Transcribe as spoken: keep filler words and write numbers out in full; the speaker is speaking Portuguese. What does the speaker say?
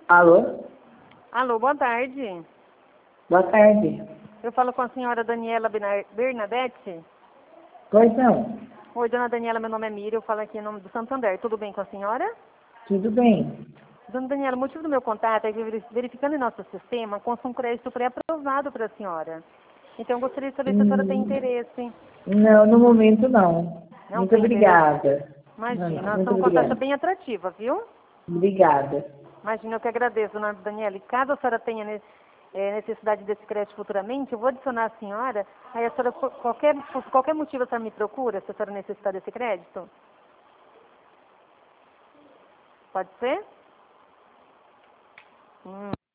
Alô? Alô, boa tarde. Boa tarde. Eu falo com a senhora Daniela Benar- Bernadette. Pois não. Oi, dona Daniela, meu nome é Miriam, eu falo aqui em nome do Santander. Tudo bem com a senhora? Tudo bem. Dona Daniela, o motivo do meu contato é que veri- verificando em nosso sistema, consta um crédito pré-aprovado para a senhora. Então, eu gostaria de saber se a senhora tem Hum, interesse. não, no momento não. Não Muito tem interesse? obrigada. Não, Imagina, não, nós muito somos uma taxa obrigada. bem atrativa, viu? Obrigada. Imagina, eu que agradeço, dona Daniela. E caso a senhora tenha ne- eh, necessidade desse crédito futuramente, eu vou adicionar a senhora. Aí a senhora, por qualquer, por qualquer motivo, a senhora me procura, se a senhora necessitar desse crédito? Pode ser? Hum.